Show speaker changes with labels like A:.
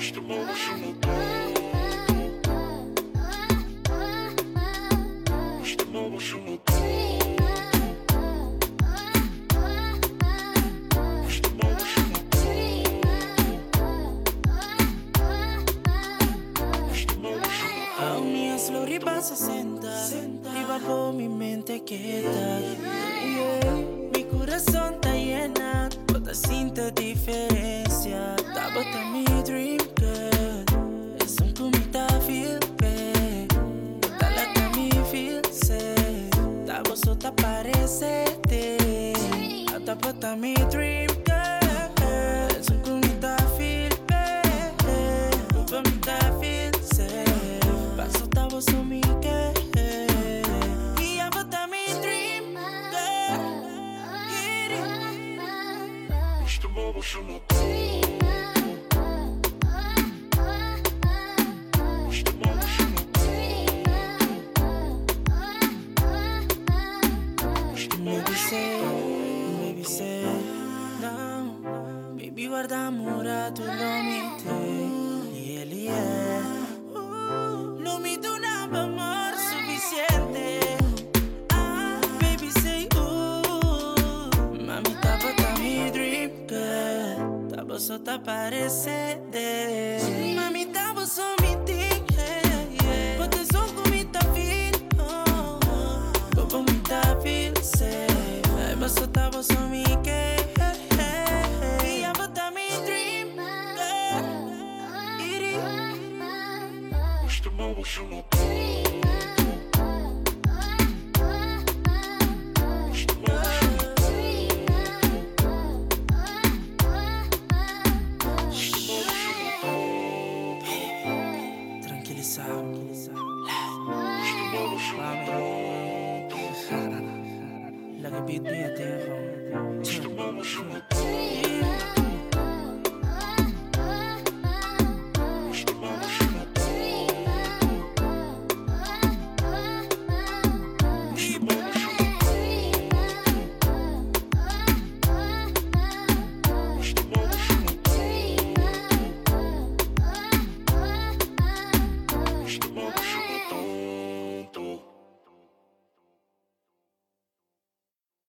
A: A mia slow riba 60, riba por mi mente quieta. Yeah. Mi corazón está llena, toda siente diferencia. Está bota mi dream girl, es un comita feel bad. Está la que me feel safe, está vosota parece te. Está bota mi dream girl, es un comita feel bad. Un comita feel safe. Paso tavo su mi que y ya bota mi dream girl. Maybe say, no, baby guarda amore tu lo mite, yeah. No me do nada amor suficiente. Baby say, mami tá bota mi dream girl, tá bota parece de. Mami tá bota mi thing, yeah. Bota só com tá feel, como me tá feel safe. Ai bota tá bota mi que, e a bota mi dream girl. Tranquilizado, la que beat me a terre.